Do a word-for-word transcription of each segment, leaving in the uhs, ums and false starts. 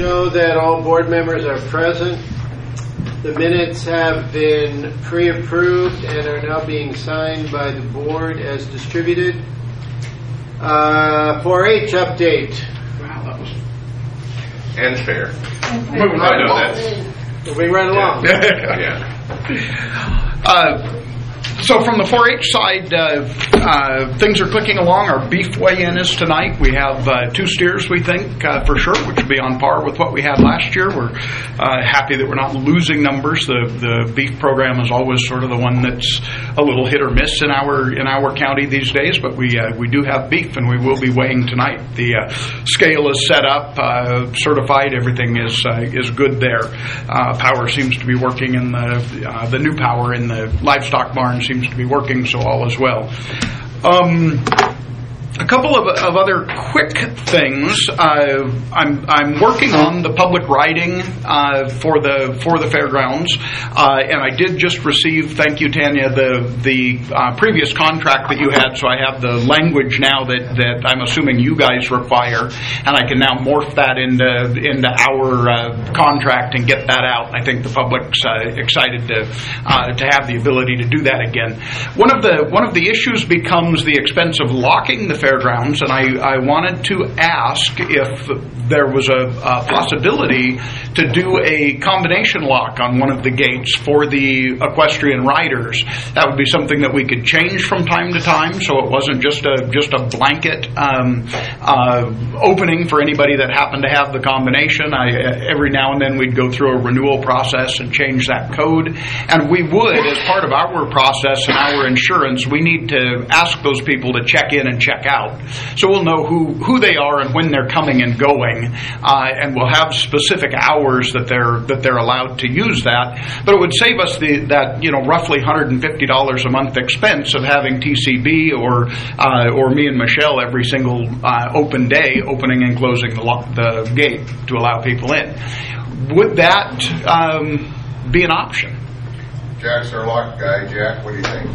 show that all board members are present. The minutes have been pre-approved and are now being signed by the board as distributed. Uh, four H update. Wow, that was... And fair. Moving I right know along. that. Moving right along. Yeah. Uh, so from the four H side, uh, uh, things are clicking along. Our beef weigh-in is tonight. We have uh, two steers, we think, uh, for sure, which will be on par with what we had last year. We're uh, happy that we're not losing numbers. The the beef program is always sort of the one that's a little hit or miss in our in our county these days, but we uh, we do have beef, and we will be weighing tonight. The uh, scale is set up, uh, certified. Everything is uh, is good there. Uh, power seems to be working in the uh, the new power in the livestock barn seems to be working, so all is well. Um, A couple of, of other quick things. Uh, I'm I'm working on the public riding uh, for the for the fairgrounds, uh, and I did just receive. Thank you, Tanya. The the uh, previous contract that you had, so I have the language now that, that I'm assuming you guys require, and I can now morph that into into our uh, contract and get that out. I think the public's uh, excited to uh, to have the ability to do that again. One of the one of the issues becomes the expense of locking the fairgrounds, and I, I wanted to ask if there was a, a possibility to do a combination lock on one of the gates for the equestrian riders. That would be something that we could change from time to time, so it wasn't just a just a blanket um, uh, opening for anybody that happened to have the combination. I, every now and then we'd go through a renewal process and change that code, and we would, as part of our process and our insurance, we need to ask those people to check in and check out. So we'll know who, who they are and when they're coming and going, uh, and we'll have specific hours that they're that they're allowed to use that. But it would save us the that you know roughly one hundred fifty dollars a month expense of having T C B or uh, or me and Michelle every single uh, open day opening and closing the lo- the gate to allow people in. Would that um, be an option? Jack's our lock guy. Jack, what do you think?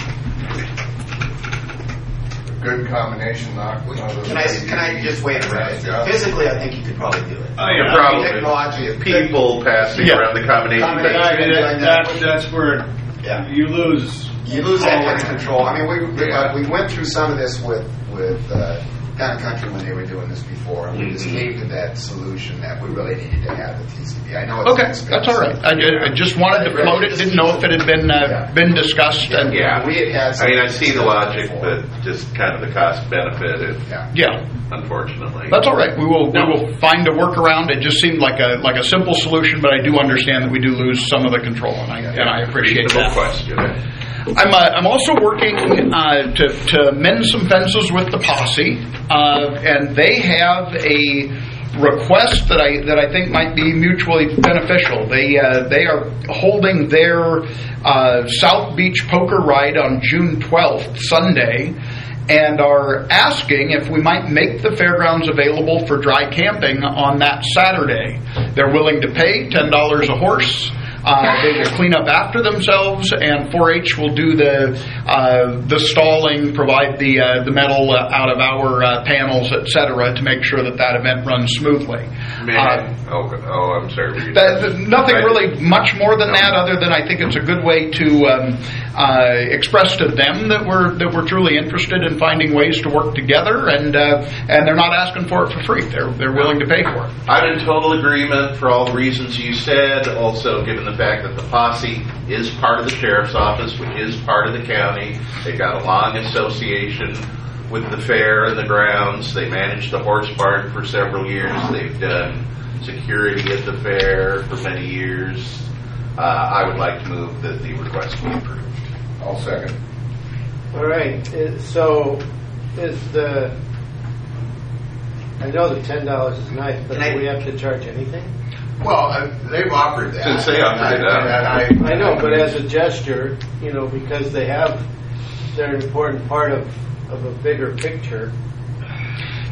Good combination lock. Can I, can I just wait a minute? Physically, I think you could probably do it. Oh, yeah, probably. Technology, People passing Yeah. around the combination. Combination. but- I mean, that, that's, that's where Yeah. you lose. You lose that kind of control. I mean, we we, Yeah. uh, we went through some of this with with uh, Town and Country when they were doing this before, and we just came to that solution that we really needed to have the T C B. I know it's Okay, expensive. that's all right. I, I just wanted to float it. Didn't know if it had been uh, Yeah. been discussed. And Yeah. We had had I some mean, I see the logic, before. but just kind of the cost benefit, if, Yeah. yeah. unfortunately. That's all right. We will we No. will find a workaround. It just seemed like a like a simple solution, but I do understand that we do lose some of the control, and I and I appreciate Reasonable that. question. I'm uh, I'm also working uh, to to mend some fences with the posse, uh, and they have a request that I that I think might be mutually beneficial. They uh, they are holding their uh, South Beach Poker Ride on June twelfth, Sunday, and are asking if we might make the fairgrounds available for dry camping on that Saturday. They're willing to pay ten dollars a horse. Uh, they will clean up after themselves, and four H will do the uh, the stalling, provide the uh, the metal uh, out of our uh, panels, et cetera, to make sure that that event runs smoothly. Man, Uh, oh, oh, I'm sorry. were you- that, that- nothing I- really much more than that, other than I think it's a good way to um, uh, express to them that we're that we're truly interested in finding ways to work together, and uh, and they're not asking for it for free. They're they're willing to pay for it. I'm in total agreement for all the reasons you said. Also, given the fact that the posse is part of the sheriff's office, which is part of the county, they've got a long association with the fair and the grounds. They managed the horse barn for several years. They've done security at the fair for many years. Uh, I would like to move that the request be approved. I'll second. All right. uh, So is the, I know the ten dollars is nice, but Can I- do we have to charge anything? Well, uh, they've offered that. Since they offered it, And I, uh, and I, I know, but as a gesture, you know, because they have, they're an important part of, of a bigger picture.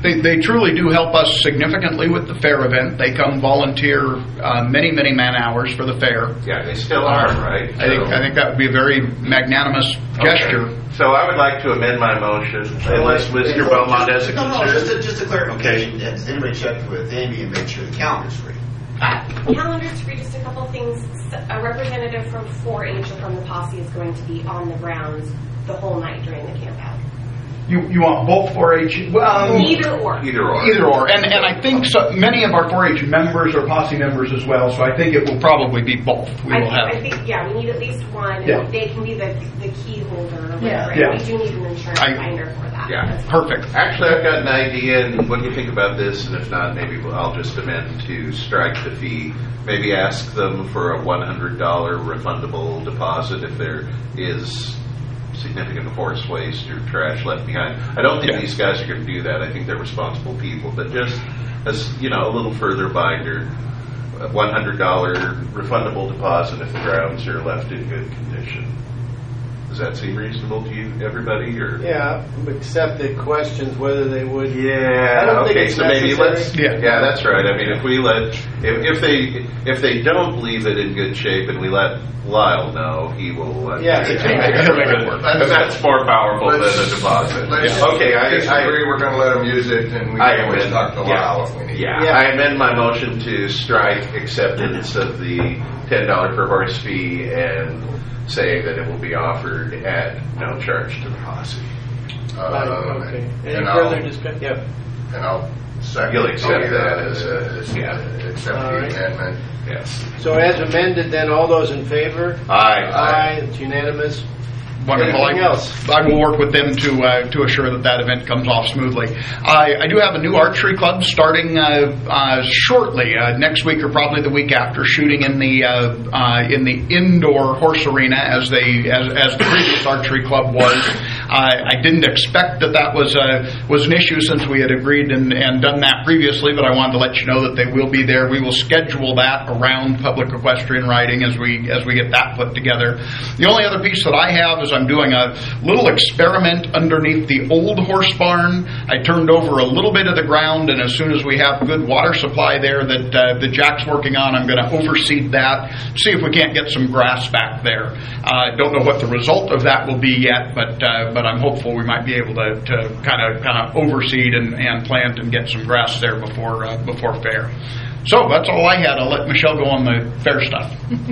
they, they truly do help us significantly with the fair event. They come volunteer uh, many, many man hours for the fair. Yeah, they still are, right? I think, I think that would be a very magnanimous gesture. Okay. So I would like to amend my motion, unless Mister Belmont has a No, no, just concern. a, just a clarification. Has anybody checked with Amy and made sure the calendar's free? Calendars free, just a couple things. A representative from four H or from the posse is going to be on the grounds the whole night during the camp out. You you want both four H? Well, Either or. Either or. Either or, and and I think so, many of our four H members are posse members as well, so I think it will probably be both. We I will think, have. I think, yeah, we need at least one. And Yeah. they can be the the key holder or whatever. Yeah. And Yeah. we do need an insurance I- binder for that. Yeah. as well. Perfect. Actually, I've got an idea, and what do you think about this? And if not, maybe I'll just amend to strike the fee. Maybe ask them for a one hundred dollars refundable deposit if there is significant horse waste or trash left behind. I don't think Yeah. these guys are going to do that. I think they're responsible people. But just as, you know, a little further binder, a one hundred dollars refundable deposit if the grounds are left in good condition. Does that seem reasonable to you, everybody? Or Yeah, except it questions whether they would. I yeah. don't think Okay. it's So maybe necessary. let's. Yeah. Yeah, that's right. I mean, if we let, if, if they, if they don't leave it in good shape, and we let Lyle know, he will. Uh, Yeah. he'll make it work. And that's more powerful than a deposit. Let's Okay. I, just I agree we're going to let them use it, and we I can always amend, talk to yeah, Lyle if we need. yeah. Yeah. I amend my motion to strike acceptance of the ten dollar per horse fee and say that it will be offered at no charge to the posse. Right, Um, okay. Any and further I'll, discussion? Yep. and I'll second. You'll accept uh, that as a- yeah. Accept All the right. amendment. Yes. So as amended, then all those in favor? Aye. Aye. It's unanimous. Wonderful. Anything I, else? I will work with them to uh, to assure that that event comes off smoothly. I, I do have a new archery club starting uh, uh, shortly, uh, next week or probably the week after, shooting in the uh, uh, in the indoor horse arena as they as, as the previous archery club was. I, I didn't expect that that was uh, was an issue since we had agreed and, and done that previously, but I wanted to let you know that they will be there. We will schedule that around public equestrian riding as we as we get that put together. The only other piece that I have is I'm doing a little experiment underneath the old horse barn. I turned over a little bit of the ground, and as soon as we have good water supply there that uh, that Jack's working on, I'm going to overseed that, see if we can't get some grass back there. I uh, don't know what the result of that will be yet, but uh, but I'm hopeful we might be able to kind of kind of overseed and, and plant and get some grass there before uh, before fair. So that's all I had. I'll let Michelle go on the fair stuff.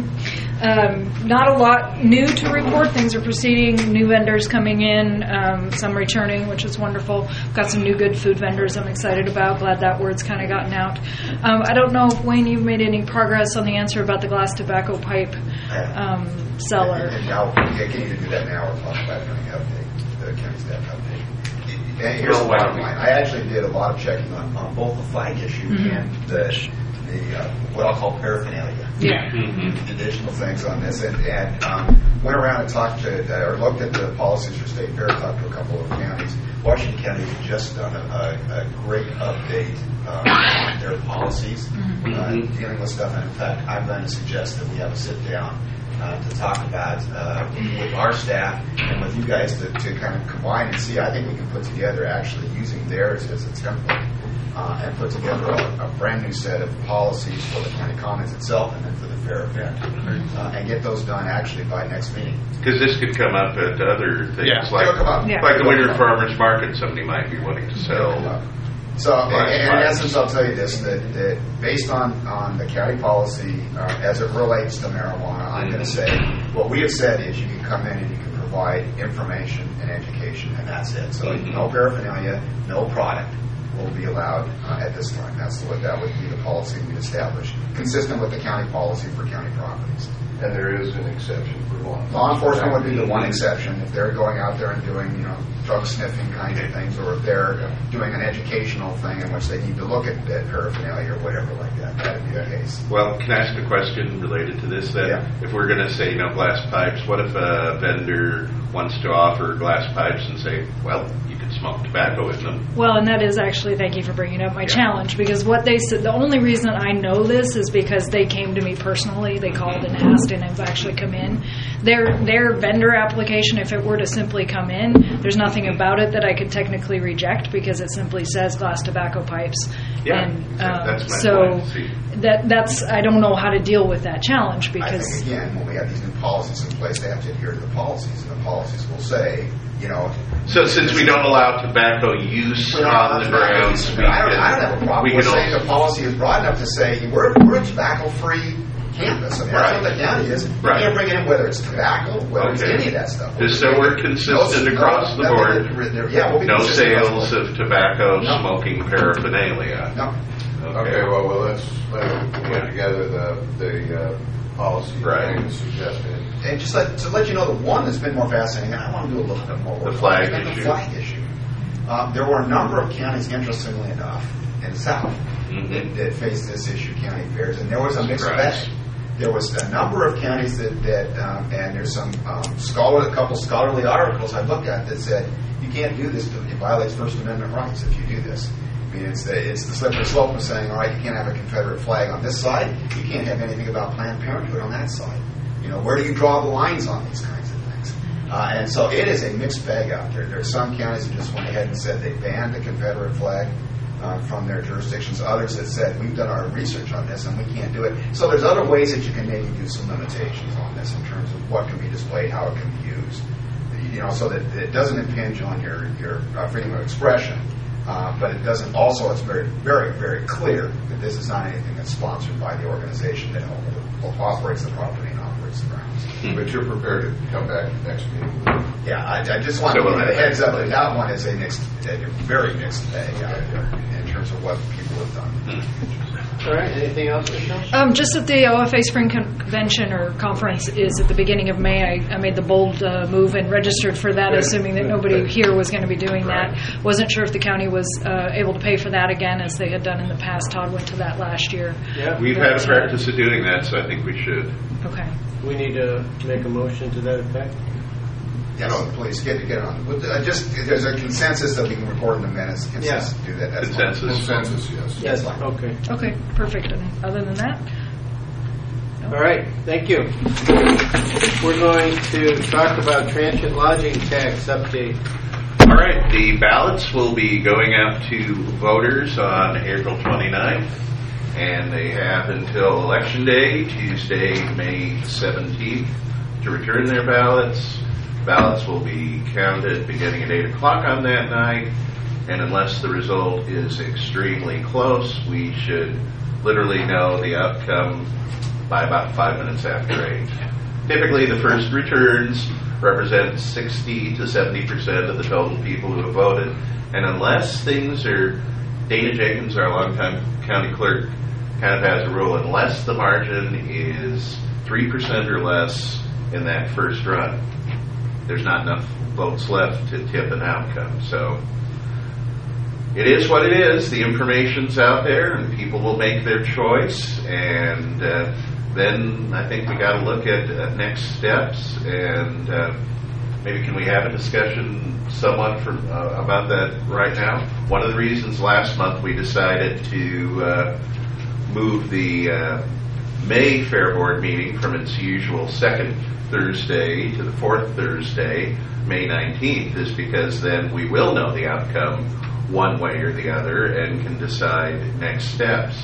Um, not a lot new to report. Things are proceeding. New vendors coming in, um, some returning, which is wonderful. Got some new good food vendors I'm excited about. Glad that word's kind of gotten out. Um, I don't know if, Wayne, you've made any progress on the answer about the glass tobacco pipe um, seller. And now, yeah, can you do that now or talk about doing an update, the county staff update? And here's the bottom line. I actually did a lot of checking on, on both the flag issue Mhm. and the, the uh, what I'll call paraphernalia. Yeah. Additional things on this, and, and um, went around and talked to, uh, or looked at the policies for state fair, talked to a couple of counties. Washington County has just done a, a, a great update um, on their policies, uh, dealing with stuff. And in fact, I'm going to suggest that we have a sit down uh, to talk about uh, with our staff and with you guys to, to kind of combine and see. I think we can put together actually using theirs as a template. Uh, and put together a, a brand new set of policies for the county commons itself and then for the fair event. Uh, and get those done actually by next meeting. Because this could come up at other things, Yeah. like It'll come up. Yeah. like the Winter Farmers Market. Somebody might be wanting to sell. So, in, Right, in right. essence, I'll tell you this, that, that based on, on the county policy uh, as it relates to marijuana, I'm going to say, what we have said is you can come in and you can provide information and education, and that's it. So Mhm. no paraphernalia, no product will be allowed uh, at this time. That's what that would be the policy we established, consistent with the county policy for county properties. And there is an exception for law. Law enforcement would be the one exception. If they're going out there and doing, you know, drug sniffing kinds of things, or if they're doing an educational thing in which they need to look at that paraphernalia or whatever like that, that would be the case. Well, can I ask a question related to this then? Yeah. If we're going to say no glass pipes, what if a vendor wants to offer glass pipes and say, well, you can smoke tobacco in them. Well, and that is actually, thank you for bringing up my challenge, because what they said, the only reason I know this is because they came to me personally. They called and asked, and have actually come in. Their their vendor application, if it were to simply come in, there's nothing about it that I could technically reject because it simply says glass tobacco pipes. Yeah, and, um, that's my so point. See. that that's I don't know how to deal with that challenge I because think, again, when we have these new policies in place, they have to adhere to the policies, and the policies will say, you know... So since we don't allow tobacco use on the grounds, we I don't, I don't have a can, problem we with can saying also, the policy is broad enough to say, we're, we're a tobacco-free campus. I mean, that's what the county is. You Right. can't bring in whether it's tobacco, whether it's Okay. any of that stuff. just so we're consistent No- across the nothing board, that- there- Yeah, we'll be no consistent across sales the board. of tobacco, No. smoking paraphernalia. No. Okay, well, well, let's, let's put together the, the uh, policy Right. and suggested. And just let, to let you know, the one that's been more fascinating, and I want to do a little bit more work. The flag on it, issue. The flag issue. Um, there were a number of counties, interestingly enough, in the South Mhm. that, that faced this issue, county fairs, and there was a mixed Surprise. bag. There was a number of counties that, that um, and there's some um, scholar, a couple scholarly articles I looked at that said you can't do this. It violates First Amendment rights if you do this. I mean, it's the, it's the slippery slope of saying, all right, you can't have a Confederate flag on this side. You can't have anything about Planned Parenthood on that side. You know, where do you draw the lines on these kinds of things? Uh, and so it is a mixed bag out there. There are some counties that just went ahead and said they banned the Confederate flag uh, from their jurisdictions. Others that said, we've done our research on this and we can't do it. So there's other ways that you can maybe do some limitations on this in terms of what can be displayed, how it can be used. You know, so that it doesn't impinge on your, your uh, freedom of expression. Uh, but it doesn't, also it's very, very, very clear that this is not anything that's sponsored by the organization that operates the property and operates the grounds. But you're prepared to come back next meeting? Yeah, I, I just want So to we'll give you a have heads up that that one is a mixed, a very mixed bag out there in terms of what people have done. All right, anything else, Michelle? Um, just that the O F A Spring Convention or Conference is at the beginning of May. I, I made the bold uh, move and registered for that, assuming that nobody here was going to be doing that. Wasn't sure if the county was uh, able to pay for that again, as they had done in the past. Todd went to that last year. Yeah. We've had a practice of doing that, so I think we should. Okay. We need to make a motion to that effect. Yeah, no, please get get on. But, uh, just there's a consensus that we can record in the minutes. Consensus to do that. That's fine. Consensus. Consensus, yes. Yes, fine. okay. Okay, perfect. And other than that, All right, thank you. We're going to talk about transient lodging tax update. All right, the ballots will be going out to voters on April twenty-ninth, and they have until Election Day, Tuesday, May seventeenth, to return their ballots. Ballots will be counted beginning at eight o'clock on that night, and unless the result is extremely close, we should literally know the outcome by about five minutes after eight. Typically, the first returns represent sixty to seventy percent of the total people who have voted, and unless things are, Dana Jenkins, our longtime county clerk, kind of has a rule, unless the margin is three percent or less in that first run, there's not enough votes left to tip an outcome. So it is what it is. The information's out there, and people will make their choice. And uh, then I think we got to look at uh, next steps, and uh, maybe can we have a discussion somewhat for, uh, about that right now? One of the reasons last month we decided to uh, move the uh, May Fair Board meeting from its usual second Thursday to the fourth Thursday, May nineteenth, is because then we will know the outcome one way or the other and can decide next steps.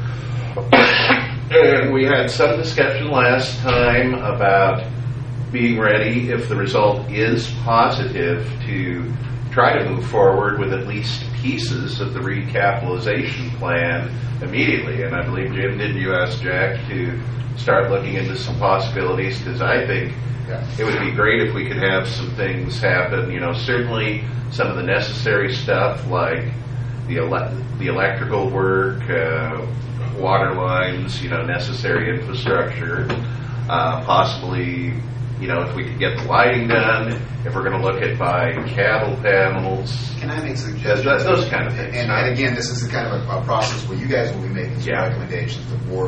And we had some discussion last time about being ready, if the result is positive, to try to move forward with at least pieces of the recapitalization plan immediately. And I believe, Jim, didn't you ask Jack to start looking into some possibilities? Because I think Yeah. it would be great if we could have some things happen. You know, certainly some of the necessary stuff like the ele- the electrical work, uh, water lines, you know, necessary infrastructure, uh, possibly, you know, if we could get the lighting done, if we're going to look at buying cattle panels. Can I make suggestions? Those- those kind of things. And, and again, this is the kind of a, a process where you guys will be making some Yeah. recommendations. The board will be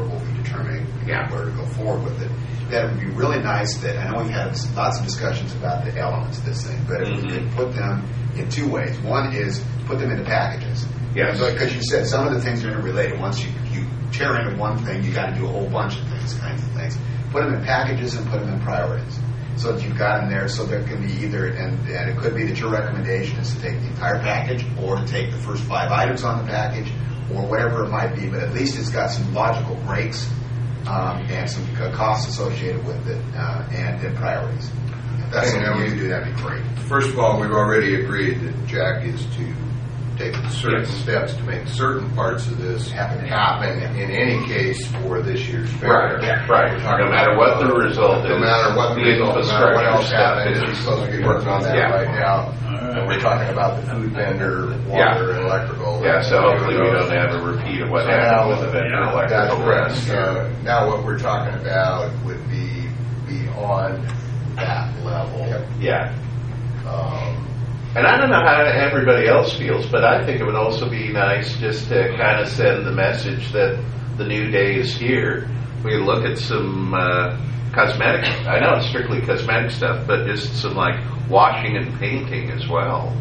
determining Yeah. where to go forward with it. That would be really nice. That I know we've had lots of discussions about the elements of this thing, but if we could put them in two ways. One is put them into packages. Yes. Because you said some of the things are interrelated. Once you, you tear into one thing, you got to do a whole bunch of things, kinds of things. Put them in packages and put them in priorities. So that you've got them there, so there can be either, and, and it could be that your recommendation is to take the entire package, or to take the first five items on the package, or whatever it might be. But at least it's got some logical breaks um, and some uh, costs associated with it, uh, and, and priorities. If that's And, something um, you do, that'd be great. First of all, we've already agreed that Jack is to take certain Yes. steps to make certain parts of this Happen. happen in any case for this year's fair. Right, Yeah. right. We're talking No matter about- what the result No is, matter what the the result, no matter what else infrastructure happens, stuff we're is- supposed to be working on that Yeah. right now. And we're talking about the food vendor, water, and electrical. Yeah, so hopefully we don't have a repeat of what So happened now- with the vendor That's electrical. correct. last So year. now what we're talking about would be beyond that level. Yeah. Um, And I don't know how everybody else feels, but I think it would also be nice just to kind of send the message that the new day is here. We look at some uh, cosmetic, I know it's strictly cosmetic stuff, but just some like washing and painting as well.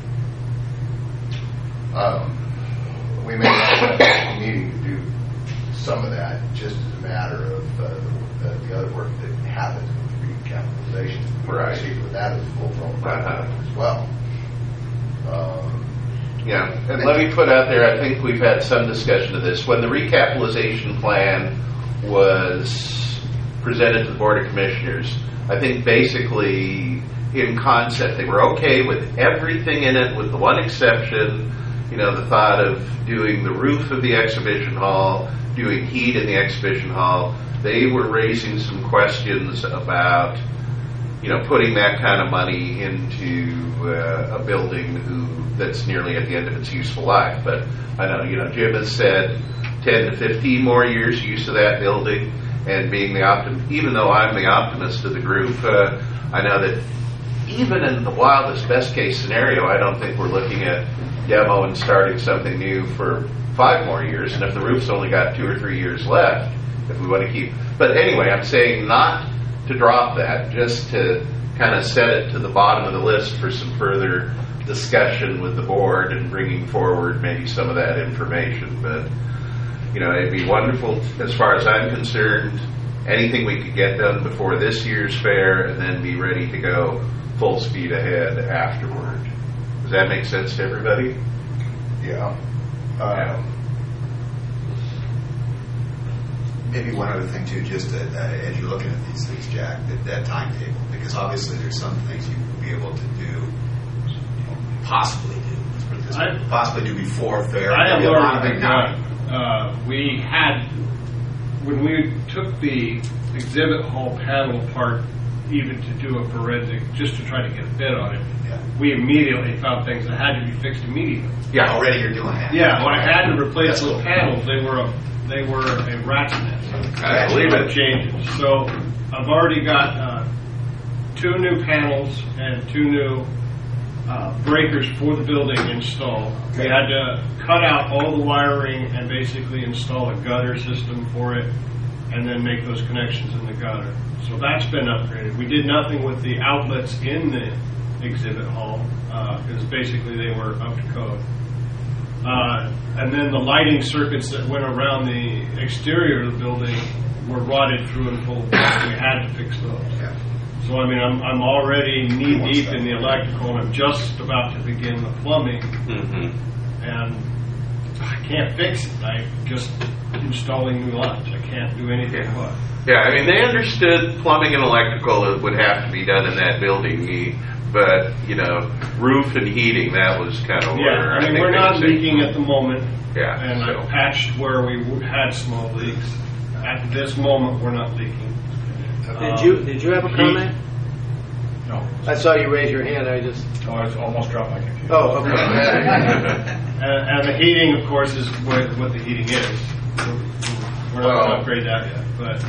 Um, we may not have a meeting to do some of that, just as a matter of uh, the, the other work that happens with recapitalization. We Right. proceed with that as a full-blown program Uh-huh. as well. Um, Yeah, and let me put out there, I think we've had some discussion of this. When the recapitalization plan was presented to the Board of Commissioners, I think basically in concept, they were okay with everything in it with the one exception, you know, the thought of doing the roof of the exhibition hall, doing heat in the exhibition hall. They were raising some questions about, you know, putting that kind of money into uh, a building who that's nearly at the end of its useful life. But I know, you know, Jim has said ten to fifteen more years use of that building, and being the optim- even though I'm the optimist of the group, uh, I know that even in the wildest best case scenario, I don't think we're looking at demo and starting something new for five more years. And if the roof's only got two or three years left, if we want to keep, but anyway, I'm saying not to drop that, just to kind of set it to the bottom of the list for some further discussion with the board and bringing forward maybe some of that information. But, you know, it'd be wonderful, as far as I'm concerned, anything we could get done before this year's fair and then be ready to go full speed ahead afterward. Does that make sense to everybody? yeah. Yeah. Um, Maybe one other thing too, just that, uh, as you're looking at these things, Jack, that, that timetable, because obviously there's some things you will be able to do, you know, possibly do, let's put it this way, I- possibly do before fair. I have Maybe a lot of already it not. begun. Uh, we had, when we took the exhibit hall panel apart, even to do a forensic, just to try to get a bid on it, Yeah. we immediately found things that had to be fixed immediately. Yeah. Already you're doing that. Yeah, when I had to replace That's those cool. panels, they were a, they were a rat's nest. I believe it. Changes. So I've already got uh, two new panels and two new uh, breakers for the building installed. We had to cut out all the wiring and basically install a gutter system for it, and then make those connections in the gutter. So that's been upgraded. We did nothing with the outlets in the exhibit hall because basically they were up to code. Uh, and then the lighting circuits that went around the exterior of the building were rotted through and full. We had to fix those. Yeah. So I mean, I'm I'm already knee deep in the electrical, and I'm just about to begin the plumbing, Mm-hmm. and I can't fix it. I'm just installing new lines. I can't do anything Yeah. but. Yeah, I mean, they understood plumbing and electrical would have to be done in that building, he- but, you know, roof and heating, that was kind of Yeah, where I mean, think we're they not would say- leaking at the moment, Yeah, and I so- patched where we w- had small leaks. At this moment, we're not leaking. Did you, did you have a comment? No. I saw you raise your hand, I just, Oh, I almost dropped my computer. oh, okay. And, and the heating, of course, is what, what the heating is. We're not going to Well- upgrade that yet, but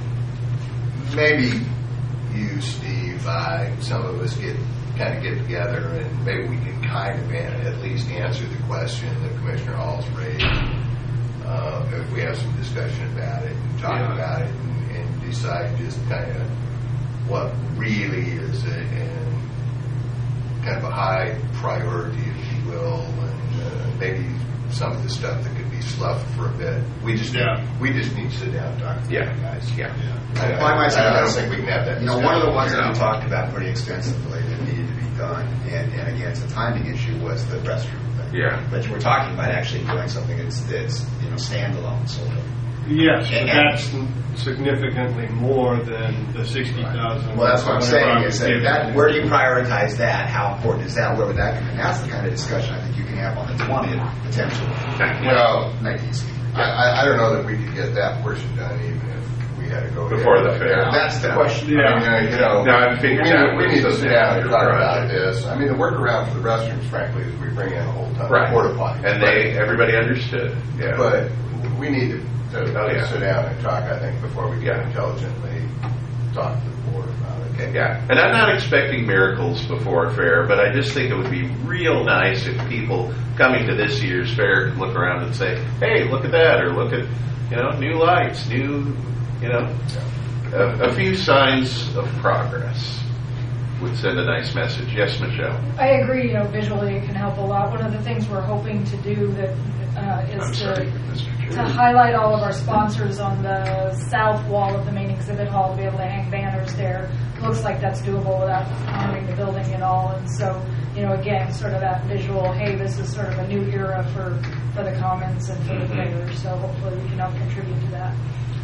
maybe you, Steve, I, some of us get kind of get together and maybe we can kind of an- at least answer the question that Commissioner Hall's raised. Uh, if we we have some discussion about it and talk Yeah. about it and, and decide just kind of what really is a, a, kind of a high priority, if you will, and uh, maybe some of the stuff that could be sloughed for a bit. We just Yeah. need, we just need to sit down and talk to Yeah. you guys. Yeah. I, Well, I might say I, I don't this. think we can have that You know, discussion. one of the ones that Yeah. we talked about pretty extensively that needed to be done, and, and again, it's a timing issue, was the restroom thing. Yeah. But we're talking about actually doing something that's, that's you know, standalone, sort of. Yes, but And- that's significantly more than the sixty thousand. Well, that's what I'm saying, is that, that where do you prioritize that? How important is that? Where would that come in? That's the kind of discussion I think you can have on the twentieth, potentially. Well, Make it easy. I, I, I don't know that we could get that portion done even if we had to go Before there. the fair. That's the question. Yeah. I mean, uh, you know, No, I'm figuring we, that need- we was need to a sit down and major talk about project. this. I mean, the workaround for the restrooms, frankly, is we bring in a whole ton Right. of porta potties. And they, everybody understood. Yeah. But we need to, to, Oh, to yeah. sit down and talk, I think, before we can Yeah. intelligently talk to the board about it. Okay. Yeah, and I'm not expecting miracles before a fair, but I just think it would be real nice if people coming to this year's fair could look around and say, hey, look at that, or look at, you know, new lights, new, you know, a, a few signs of progress would send a nice message. Yes, Michelle? I agree, you know, visually it can help a lot. One of the things we're hoping to do that uh, I'm is sorry, to Mister to Chair. highlight all of our sponsors on the south wall of the main exhibit hall, to be able to hang banners there. Looks like that's doable without harming the building at all. And so, you know, again, sort of that visual, hey, this is sort of a new era for, for the Commons and for the Mhm. fair. So hopefully we can help contribute to that.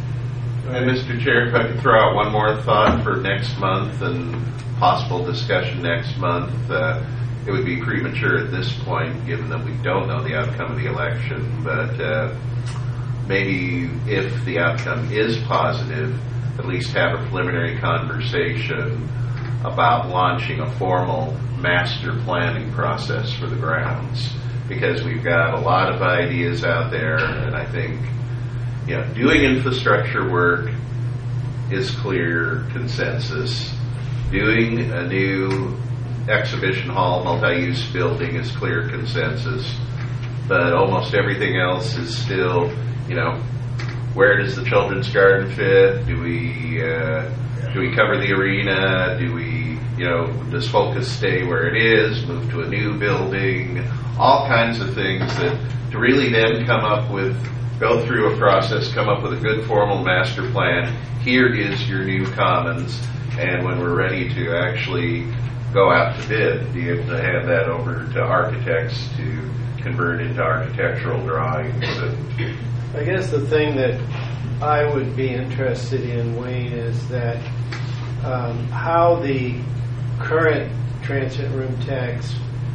And Mister Chair, if I could throw out one more thought for next month and possible discussion next month, uh, it would be premature at this point, given that we don't know the outcome of the election, but uh, maybe if the outcome is positive, at least have a preliminary conversation about launching a formal master planning process for the grounds, because we've got a lot of ideas out there, and I think, you know, doing infrastructure work is clear consensus. Doing a new exhibition hall, multi-use building is clear consensus. But almost everything else is still, you know, where does the children's garden fit? Do we uh, do we cover the arena? Do we, you know, does Focus stay where it is? Move to a new building? All kinds of things that to really then come up with, go through a process, come up with a good formal master plan. Here is your new commons, and when we're ready to actually go out to bid, be able to hand that over to architects to convert into architectural drawings. And, I guess the thing that I would be interested in, Wayne, is that um, how the current transit room tax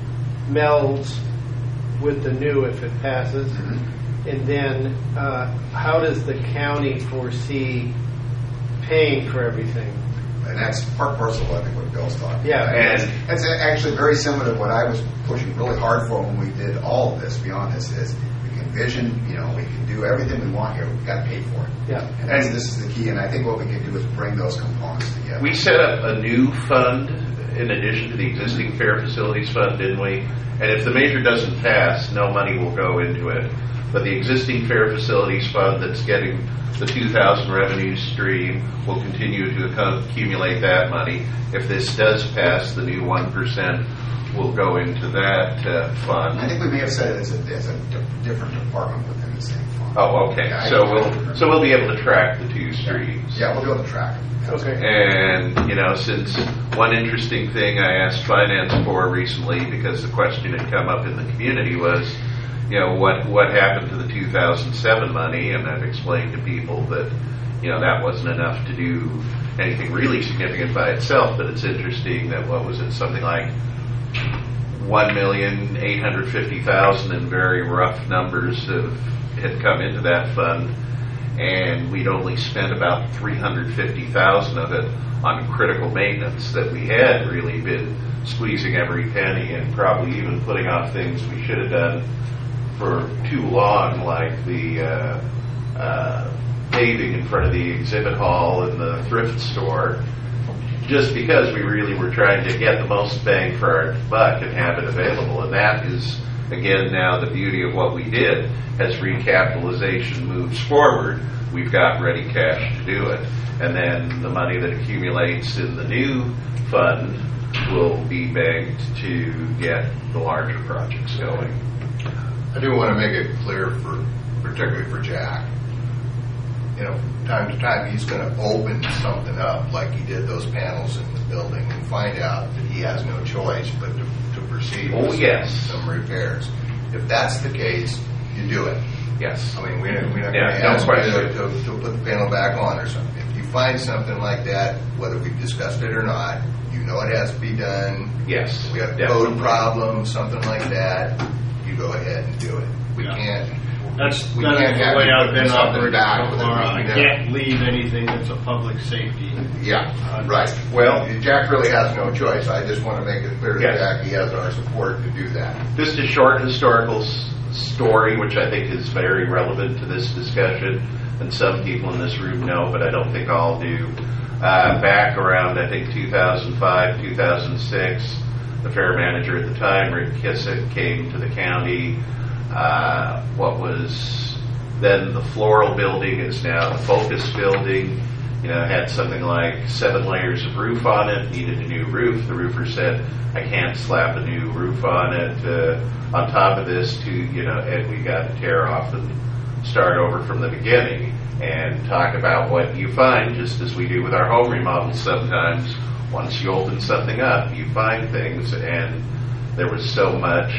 melds with the new if it passes, and then uh, how does the county foresee paying for everything? And that's part parcel, I think, what Bill's talking Yeah. about. And- That's- That's actually very similar to what I was pushing really hard for when we did all of this, beyond this, is we can vision, you know, we can do everything we want here, we've got to pay for it. Yeah. And that's, this is the key, and I think what we can do is bring those components together. we set up a new fund in addition to the existing fair facilities fund, didn't we? And if the major doesn't pass, no money will go into it. But the existing fair facilities fund that's getting the two thousand revenue stream will continue to accumulate that money. If this does pass, the new one percent will go into that uh, fund. I think we may have said it as a, as a di- different department within the same fund. Oh, okay. Yeah, I So don't we'll remember. so we'll be able to track the two streams. Yeah, we'll be able to track it. Okay. And, you know, since one interesting thing I asked finance for recently, because the question had come up in the community, was, you know, what what happened to the two thousand seven money? And I've explained to people that, you know, that wasn't enough to do anything really significant by itself, but it's interesting that, what was it, something like one million eight hundred fifty thousand in very rough numbers have, had come into that fund, and we'd only spent about three hundred fifty thousand of it on critical maintenance, that we had really been squeezing every penny and probably even putting off things we should have done for too long, like the uh, uh, paving in front of the exhibit hall and the thrift store, just because we really were trying to get the most bang for our buck and have it available. And that is again, now the beauty of what we did, as recapitalization moves forward, we've got ready cash to do it. And then the money that accumulates in the new fund will be banked to get the larger projects going. I do want to make it clear, for particularly for Jack, you know, time to time he's going to open something up like he did those panels in the building and find out that he has no choice but to, to proceed Oh, with yes. some repairs. If that's the case, you do it. Yes. I mean, we're, we're not Yeah, going to no ask you question. to, to put the panel back on or something. If you find something like that, whether we've discussed it or not, you know it has to be done. Yes. We have a definitely. code problem, something like that, you go ahead and do it. We Yeah. can't. That's, We that's can't the have way you I've putting been something operating back so with it. far. I We know. can't leave anything that's a public safety. Yeah, Uh, right. Well, Jack really has no choice. I just want to make it clear to Yes. Jack he has our support to do that. Just a short historical s- story, which I think is very relevant to this discussion, and some people in this room know, but I don't think all do. Uh, back around, I think, two thousand five, two thousand six, the fair manager at the time, Rick Kissick, came to the county. Uh, what was then the Floral Building is now the Focus Building. You know, had something like seven layers of roof on it, needed a new roof. The roofer said, I can't slap a new roof on it. Uh, on top of this, to, you know, and we got to tear off and start over from the beginning and talk about what you find, just as we do with our home remodels sometimes. Once you open something up, you find things, and there was so much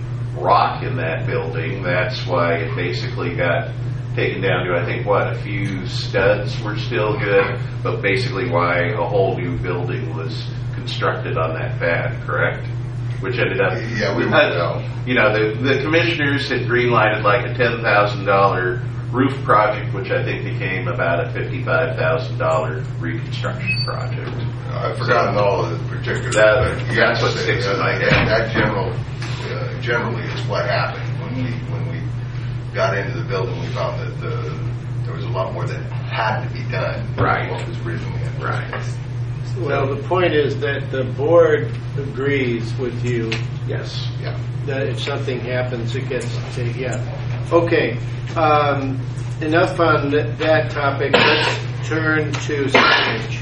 rock in that building. That's why it basically got taken down to, I think, what, a few studs were still good, but basically why a whole new building was constructed on that pad, correct? Which ended up, Yeah, we uh, won't know. you know, the, the commissioners had green-lighted like a ten thousand dollars roof project, which I think became about a fifty-five thousand dollars reconstruction project. I've forgotten all of the particulars. That- but that's what yes, sticks in uh, my that- head. That general, uh, generally is what happened. When we, when we got into the building, we found that the, there was a lot more that had to be done than Right. what was originally anticipated. Right. Well, the point is that the board agrees with you Yes. Yeah. that if something happens, it gets taken, yeah. Okay, um, enough on th- that topic. Let's turn to signage.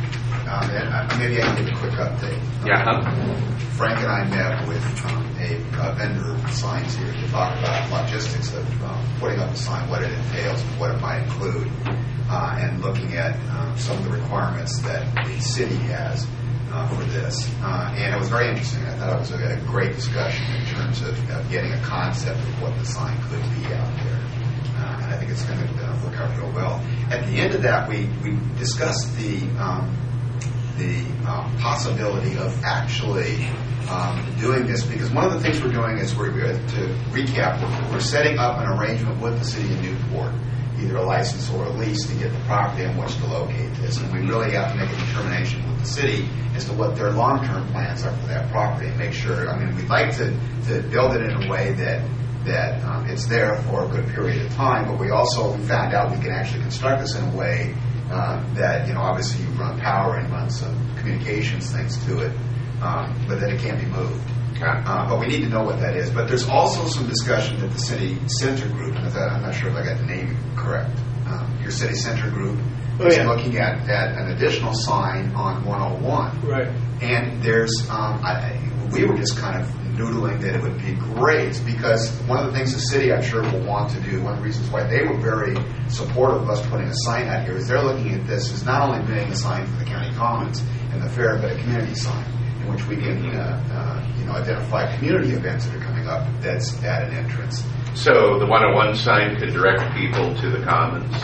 Um, and uh, maybe I can give a quick update. Yeah. Um, Frank and I met with um, a uh, vendor of signs here to talk about logistics of um, putting up a sign, what it entails, and what it might include, uh, and looking at um, some of the requirements that the city has uh, for this. Uh, and it was very interesting. I thought it was a, a great discussion in terms of, of getting a concept of what the sign could be out there. Uh, and I think it's going to uh, work out real well. At the end of that, we, we discussed the um, the um, possibility of actually um, doing this, because one of the things we're doing is we're, we're to recap, we're, we're setting up an arrangement with the city of Newport, either a license or a lease, to get the property on which to locate this. And we really have to make a determination with the city as to what their long-term plans are for that property, and make sure, I mean, we'd like to, to build it in a way that that um, it's there for a good period of time, but we also we found out we can actually construct this in a way uh, that, you know, obviously you run power and run some communications things to it, um, but then it can't be moved. Uh, but we need to know what that is. But there's also some discussion that the city center group, and I'm not sure if I got the name correct, um, your city center group Oh, is yeah. looking at, at an additional sign on one oh one. Right. And there's, um, I, we were just kind of noodling that it would be great, because one of the things the city, I'm sure, will want to do, one of the reasons why they were very supportive of us putting a sign out here, is they're looking at this as not only being a sign for the county commons and the fair, but a community sign in which we can, uh, uh, you know, identify community events that are coming up that's at an entrance. So the one oh one sign could direct people to the commons?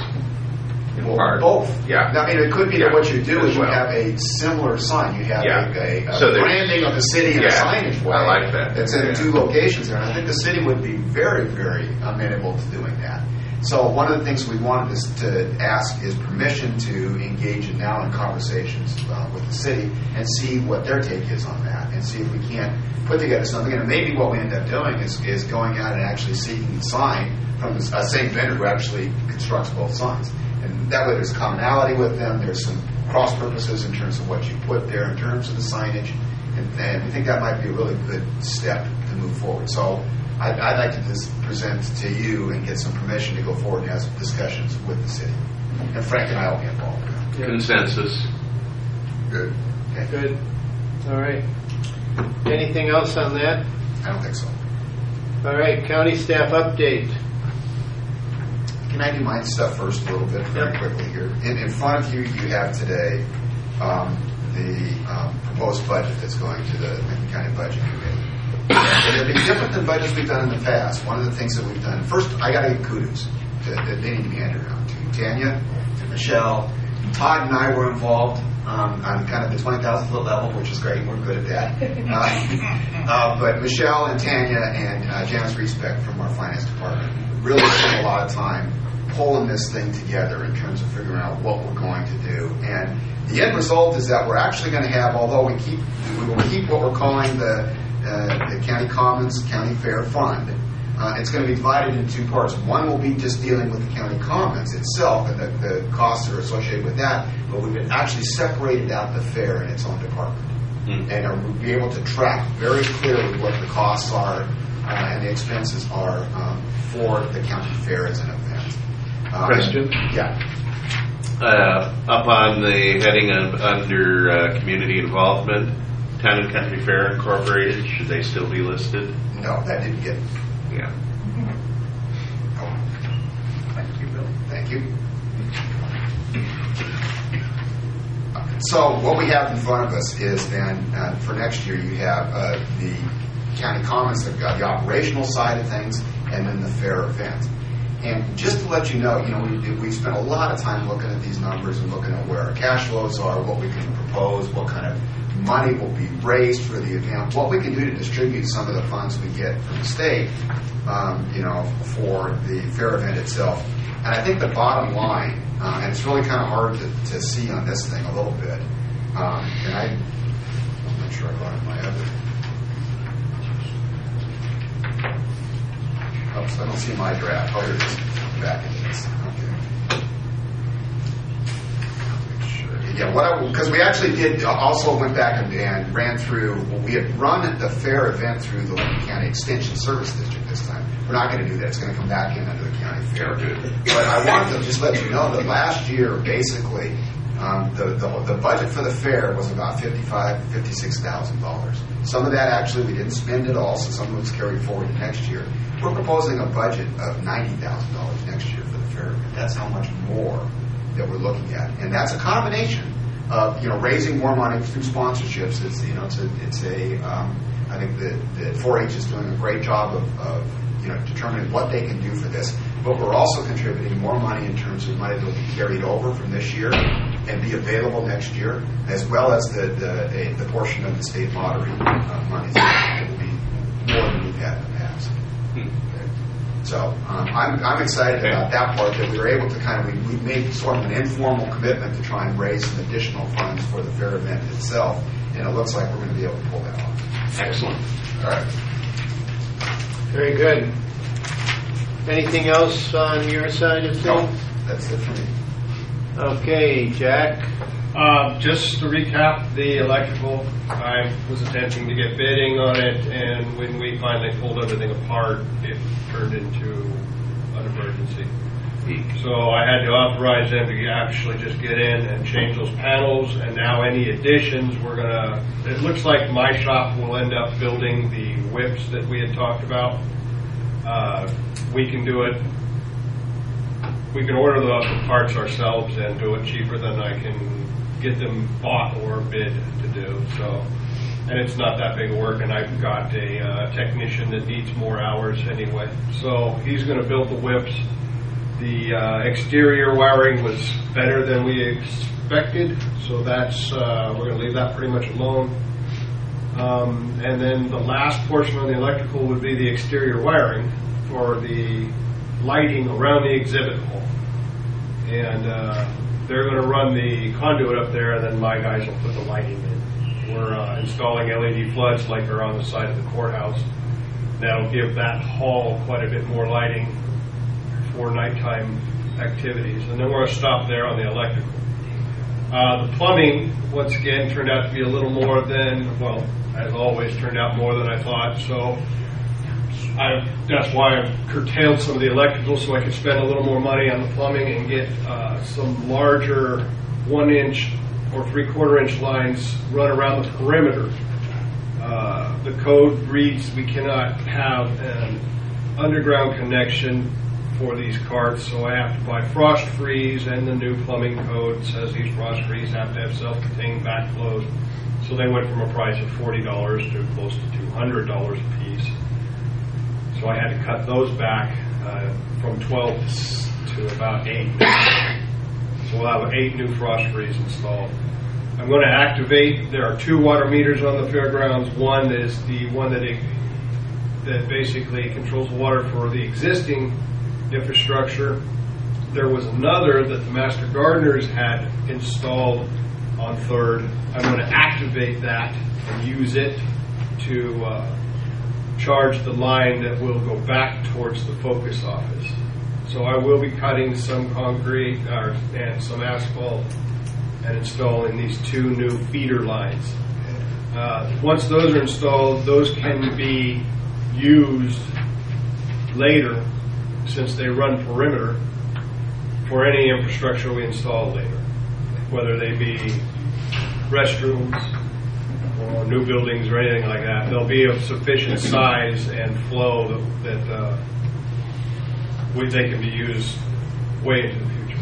In Well, part. both. Yeah. I mean, it could be Yeah. that what you do As is you well. have a similar sign. You have Yeah. a, a, a So there's- branding of the city in a Yeah. signage way. I like that. That's in Yeah. two locations there. And I think the city would be very, very amenable to doing that. So one of the things we wanted is to ask is permission to engage in now in conversations uh, with the city and see what their take is on that, and see if we can't put together something. And maybe what we end up doing is, is going out and actually seeking a sign from the uh, same vendor who actually constructs both signs. And that way there's commonality with them, there's some cross purposes in terms of what you put there in terms of the signage, and, and we think that might be a really good step to move forward. So I'd, I'd like to just present to you and get some permission to go forward and have some discussions with the city. And Frank and I will be involved. Consensus. Good. Okay. Good. All right. Anything else on that? I don't think so. All right. County staff update. Can I do my stuff first a little bit very Yep. quickly here? In, in front of you, you have today um, the um, proposed budget that's going to the Lincoln County Budget Committee. And it'll be different than budgets we've done in the past. One of the things that we've done, first, I got to give kudos to, that they need to be handed around to Tanya, to Michelle. Todd and I were involved um, on kind of the twenty thousand foot level, which is great. We're good at that. Uh, uh, but Michelle and Tanya and uh, Janice Respect from our finance department really spent a lot of time pulling this thing together in terms of figuring out what we're going to do. And the end result is that we're actually going to have, although we keep, we will keep what we're calling the, uh, the County Commons County Fair Fund. Uh, it's going to be divided into two parts. One will be just dealing with the county commons itself and the, the costs that are associated with that, but we've actually separated out the fair in its own department. Mm. And uh, we'll be able to track very clearly what the costs are uh, and the expenses are um, for the county fair as an event. Um, Question? Yeah. Uh, up on the heading of under uh, community involvement, Town and Country Fair Incorporated, should they still be listed? No, that didn't get. Yeah. Oh. Thank you, Bill. Thank you. So what we have in front of us is then, uh, for next year, you have uh, the county commons, the, uh, the operational side of things, and then the fair event. And just to let you know, you know, we we spent a lot of time looking at these numbers and looking at where our cash flows are, what we can propose, what kind of money will be raised for the event, what we can do to distribute some of the funds we get from the state, um, you know, for the fair event itself. And I think the bottom line, uh, and it's really kind of hard to, to see on this thing a little bit, um, and I, I'm not sure I brought my other. Oops, I don't see my draft. Oh, here it is. Back into this. Okay. Sure. Yeah, what I because we actually did also went back and, and ran through. We had run the fair event through the Lincoln County Extension Service District this time. We're not going to do that. It's going to come back in under the county fair. But I wanted to just let you know that last year, basically, um, the, the the budget for the fair was about fifty-five, fifty-six thousand dollars. Some of that actually we didn't spend at all, so some of it's carried forward to next year. We're proposing a budget of ninety thousand dollars next year for the fair. That's how much more that we're looking at, and that's a combination of you know raising more money through sponsorships. It's you know it's a it's a um, I think that that four H is doing a great job of, of you know determining what they can do for this, but we're also contributing more money in terms of money that will be carried over from this year and be available next year, as well as the the, the portion of the state lottery uh, money that will be more than we've had in the past. Okay. So um, I'm, I'm excited okay. about that part, that we were able to kind of, we, we made sort of an informal commitment to try and raise some additional funds for the fair event itself, and it looks like we're going to be able to pull that off. Excellent. All right. Very good. Anything else on your side of things? No, that's it for me. Okay, Jack. Uh, just to recap, the electrical, I was attempting to get bidding on it, and when we finally pulled everything apart, it turned into an emergency. So I had to authorize them to actually just get in and change those panels, and now any additions, we're going to, it looks like my shop will end up building the whips that we had talked about. Uh, we can do it. We can order the parts ourselves and do it cheaper than I can get them bought or bid to do. So, and it's not that big of work, and I've got a uh, technician that needs more hours anyway. So he's going to build the whips. The uh, exterior wiring was better than we expected, so that's uh, we're going to leave that pretty much alone. Um, and then the last portion of the electrical would be the exterior wiring for the lighting around the exhibit hall. And uh, they're going to run the conduit up there, and then my guys will put the lighting in. We're uh, installing L E D floods like they're on the side of the courthouse. That'll give that hall quite a bit more lighting for nighttime activities. And then we're going to stop there on the electrical. Uh, the plumbing, once again, turned out to be a little more than, well, as always, turned out more than I thought. So I, that's why I've curtailed some of the electrical so I could spend a little more money on the plumbing and get uh, some larger one inch or three quarter inch lines run around the perimeter. Uh, the code reads we cannot have an underground connection for these carts, so I have to buy frost freeze, and the new plumbing code says these frost freeze have to have self-contained backflows. So they went from a price of forty dollars to close to two hundred dollars a piece. So I had to cut those back uh, from twelve to about eight. So we'll have eight new frost freeze installed. I'm going to activate, there are two water meters on the fairgrounds. One is the one that it, that basically controls the water for the existing infrastructure. There was another that the Master Gardeners had installed on Third. I'm going to activate that and use it to uh, charge the line that will go back towards the Focus office. So I will be cutting some concrete uh, and some asphalt and installing these two new feeder lines. Uh, once those are installed, those can be used later, since they run perimeter, for any infrastructure we install later, whether they be restrooms or new buildings or anything like that. They'll be of sufficient size and flow that, that uh, we, they can be used way into the future.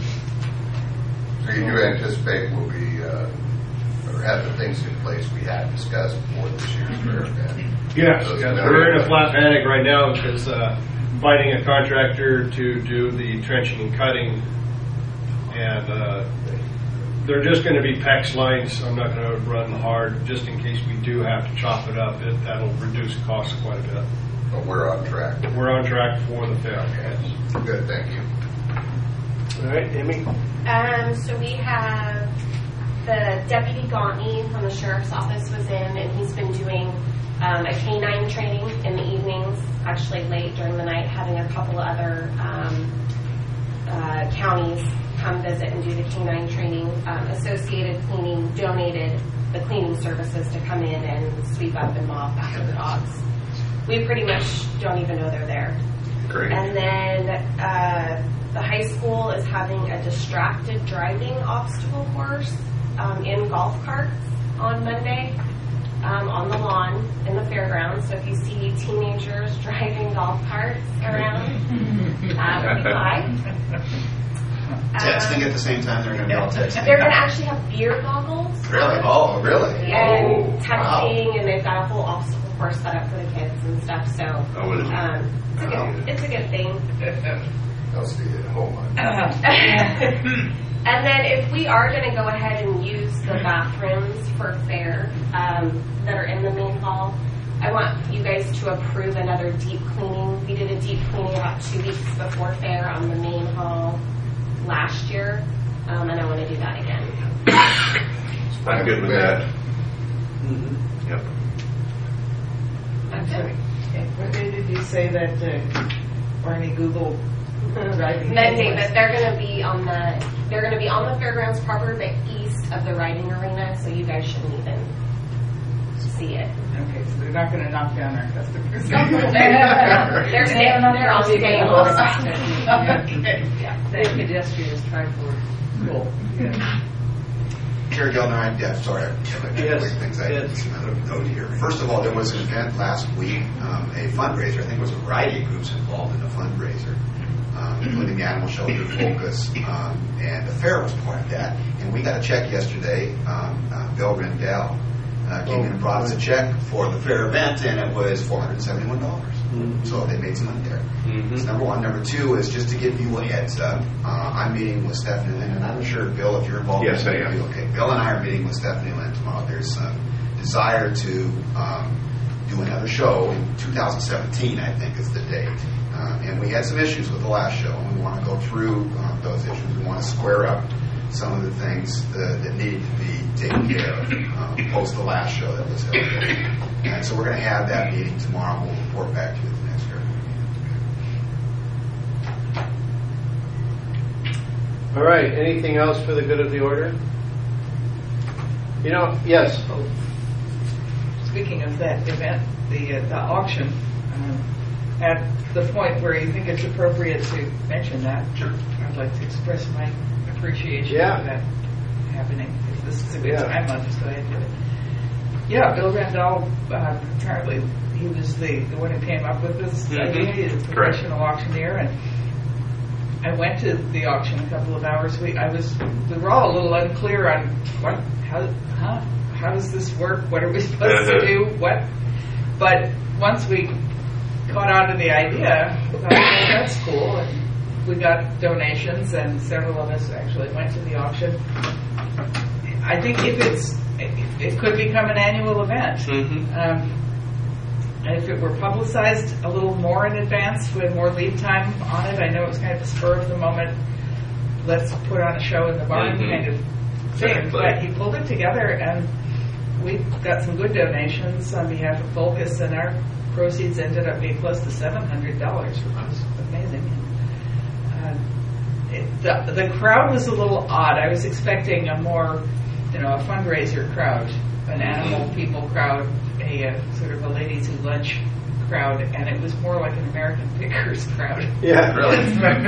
So you do anticipate we'll be, uh, or have the things in place we had discussed for this year's fair event? Yes, Those yes. no- We're in a flat panic right now because uh, inviting a contractor to do the trenching and cutting, and uh, they're just going to be PEX lines. I'm not going to run hard, just in case we do have to chop it up. It, that'll reduce costs quite a bit. But we're on track. We're on track for the fair. Yes. Good, thank you. All right, Amy? Um, so we have the Deputy Gauntley from the Sheriff's Office was in, and he's been doing um, a canine training in the evenings, actually late during the night, having a couple other um, uh, counties come visit and do the canine training. Um, Associated Cleaning donated the cleaning services to come in and sweep up and mop after the dogs. We pretty much don't even know they're there. Great. And then uh, the high school is having a distracted driving obstacle course um, in golf carts on Monday um, on the lawn in the fairgrounds. So if you see teenagers driving golf carts around, uh, would be by. Texting at the same time, they're going to be all texting. They're going to actually have beer goggles. Really? Oh, really? And Oh, texting, wow. and they've got a whole obstacle course set up for the kids and stuff. So Oh, is it? um, it's, a good, it's a good thing. I'll see you at home. And then if we are going to go ahead and use the bathrooms for fair um, that are in the main hall, I want you guys to approve another deep cleaning. We did a deep cleaning about two weeks before fair on the main hall last year, um, and I want to do that again. I'm good with that. Yep. I'm good. What day did you say that, uh, or any Google driving? Monday, but they're going to be on the they're going to be on the fairgrounds proper, but east of the riding arena, so you guys shouldn't even see it. Okay, so they're not going to knock down our customers. They're staying. They're all staying on the side. Okay. Yeah. The pedestrians try for cool. Yeah. Chair Gellner, I, yeah, sorry, I have a couple Yes. quick things I Yes. just want to note here. First of all, there was an event last week, um, a fundraiser. I think there was a variety of groups involved in the fundraiser, um, including the Animal Shelter Focus, um, and the fair was part of that. And we got a check yesterday. Um, uh, Bill Rendell uh, came in and brought us a check for the fair event, and it was four hundred seventy-one dollars. Mm-hmm. So they made some money there. Mm-hmm. That's number one. Number two is just to give you a heads up. Uh, I'm meeting with Stephanie Lynn, and I'm sure, Bill, if you're involved Yes, in I am. Okay, Bill and I are meeting with Stephanie Lynn tomorrow. There's some desire to um, do another show in two thousand seventeen, I think is the date. Uh, and we had some issues with the last show, and we want to go through uh, those issues. We want to square up some of the things that, that need to be taken care of um, post the last show that was held. And so we're going to have that meeting tomorrow, and we'll report back to you at the next year. All right, anything else for the good of the order? You know, yes. Speaking of that event, the uh, the auction, um, at the point where you think it's appropriate to mention that, Sure. I'd like to express my appreciation Yeah. for that happening. If this is a good Yeah. time, I'll just go ahead and do it. Yeah, Bill Randall, uh, apparently he was the, the one who came up with this Mhm. idea. He's a Correct. professional auctioneer, and I went to the auction a couple of hours. We, I was, we were all a little unclear on what, how, huh? How does this work? What are we supposed to do? What? But once we caught on to the idea, we thought, well, that's cool. And we got donations, and several of us actually went to the auction. I think if it's, it, it could become an annual event. Mm-hmm. Um, and if it were publicized a little more in advance with more lead time on it, I know it was kind of a spur of the moment, let's put on a show in the barn Mhm. kind of thing. Exactly. But he pulled it together, and we got some good donations on behalf of Focus, and our proceeds ended up being close to seven hundred dollars, which was amazing. Uh, it, the, the crowd was a little odd. I was expecting a more, you know, a fundraiser crowd, an animal people crowd, a, a sort of a ladies who lunch crowd, and it was more like an American Pickers crowd. Yeah. Really?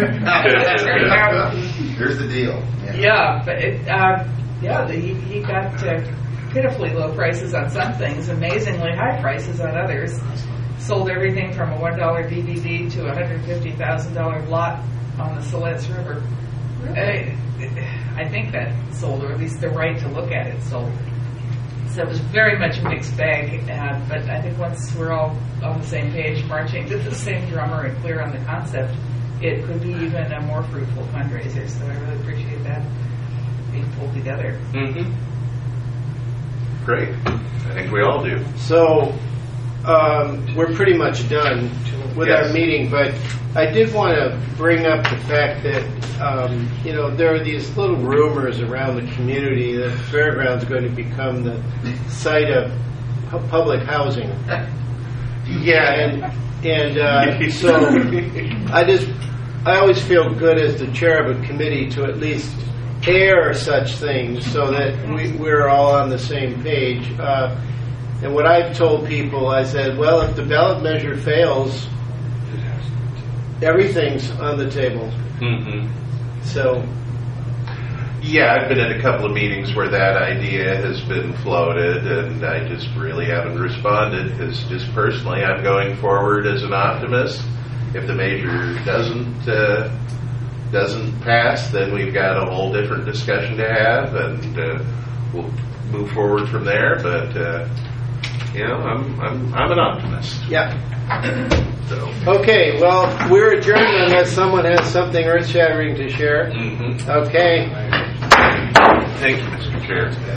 Here's the deal. Yeah, but it, uh, yeah, the, he, he got uh, pitifully low prices on some things, amazingly high prices on others. Sold everything from a one dollar D V D to a one hundred fifty thousand dollars lot on the Siletz River. I, I think that sold, or at least the right to look at it sold. So it was very much a mixed bag, uh, but I think once we're all on the same page, marching to the same drummer and clear on the concept, it could be even a more fruitful fundraiser. So I really appreciate that being pulled together. Mm-hmm. Great. I think we all do. So um, we're pretty much done with Yes. our meeting, but I did want to bring up the fact that um, you know there are these little rumors around the community that Fairgrounds is going to become the site of pu- public housing. Yeah. And and uh, so I just I always feel good as the chair of a committee to at least air such things so that we, we're all on the same page. Uh, and what I've told people, I said, well, if the ballot measure fails, everything's on the table. Mm-hmm. So Yeah, I've been at a couple of meetings where that idea has been floated, and I just really haven't responded because just personally I'm going forward as an optimist. If the measure doesn't uh, doesn't pass, then we've got a whole different discussion to have, and uh, we'll move forward from there. But uh, you know, I'm I'm I'm an optimist. yeah. So. Okay, well, we're adjourned unless someone has something earth-shattering to share. Mm-hmm. Okay. Thank you, Mister Chair.